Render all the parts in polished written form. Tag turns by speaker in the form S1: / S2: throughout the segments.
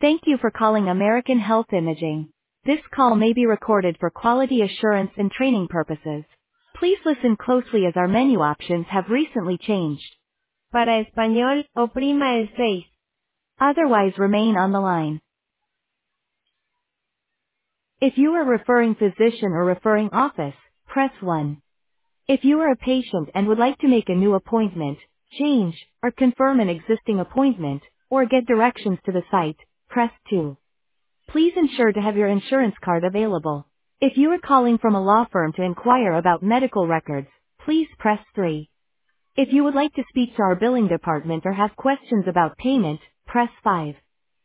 S1: Thank you for calling American Health Imaging. This call may be recorded for quality assurance and training purposes. Please listen closely as our menu options have recently changed. Para español, oprima el 6. Otherwise remain on the line. If you are a referring physician or referring office, press 1. If you are a patient and would like to make a new appointment, change, or confirm an existing appointment, or get directions to the site, press 2. Please ensure to have your insurance card available. If you are calling from a law firm to inquire about medical records, please press 3. If you would like to speak to our billing department or have questions about payment, press 5.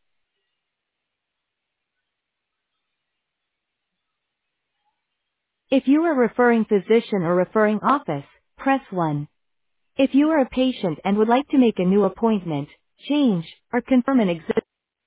S1: If you are a referring physician or referring office, press 1. If you are a patient and would like to make a new appointment, change, or confirm an existing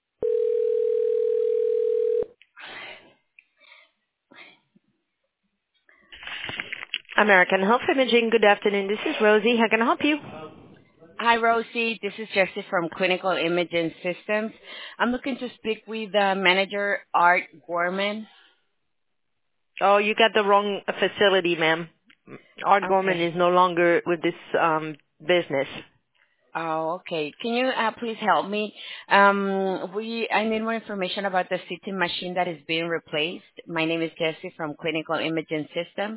S1: American Health Imaging, good afternoon. This is Rosie. How can I help you?
S2: Hi, Rosie. This is Jessie from Clinical Imaging Systems. I'm looking to speak with manager Art Gorman.
S1: Oh, you got the wrong facility, ma'am. Art Gorman
S2: Okay.
S1: is no longer with this business.
S2: Oh, okay. Can you please help me? I need more information about the CT machine that is being replaced. My name is Jessie from Clinical Imaging Systems.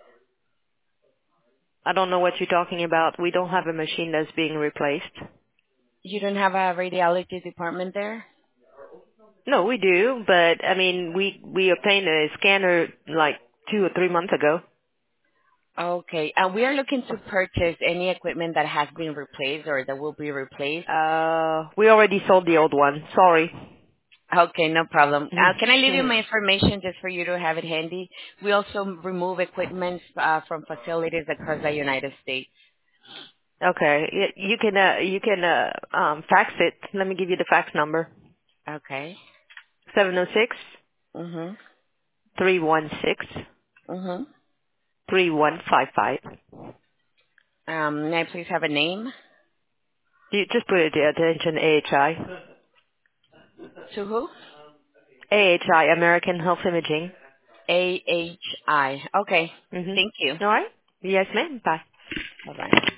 S1: I don't know what you're talking about. We don't have a machine that's being replaced.
S2: You don't have a radiology department there?
S1: No, we do, but I mean, we obtained a scanner like 2 or 3 months ago.
S2: Okay. We are looking to purchase any equipment that has been replaced or that will be replaced.
S1: We already sold the old one. Sorry.
S2: Okay, no problem. Can I leave you my information just for you to have it handy? We also remove equipment from facilities across the United States.
S1: Okay. You can fax it. Let me give you the fax number.
S2: Okay.
S1: 706
S2: Mhm.
S1: 316
S2: Mhm.
S1: 3155.
S2: May I please have a name?
S1: You just put it at attention AHI.
S2: To who?
S1: AHI, American Health Imaging.
S2: AHI. Okay.
S1: Mm-hmm.
S2: Thank you.
S1: All right. Yes, ma'am. Bye.
S2: Bye bye.